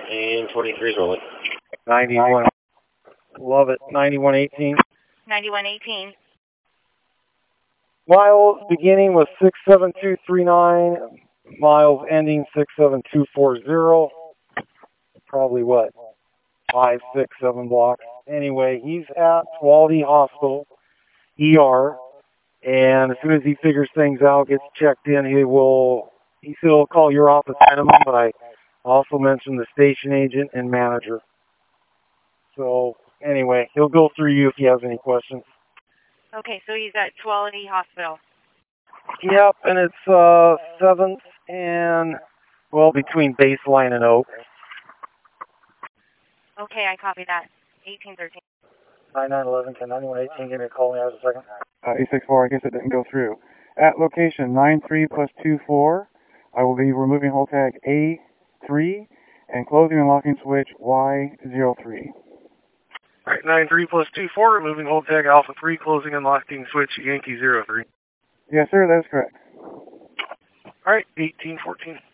And 23's rolling. 91. Love it. 9118. 9118. Miles beginning with 67239. Miles ending 67240. Probably what? 5, 6, 7 blocks. Anyway, he's at Tuolumne Hospital, ER, and as soon as he figures things out, gets checked in, he said he'll call your office minimum, but I also mentioned the station agent and manager. So anyway, he'll go through you if he has any questions. Okay, so he's at Tuolumne Hospital. Yep, and it's 7th and, well, between Baseline and Oak. Okay, I copy that. 1813. 9911, 9118, give me a call in a second. 864, I guess it didn't go through. At location 93 plus 24, I will be removing hold tag A3 and closing and locking switch Y03. Alright, 93 plus 24, removing hold tag Alpha 3, closing and locking switch Yankee 03. Yes, sir, that is correct. Alright, 1814.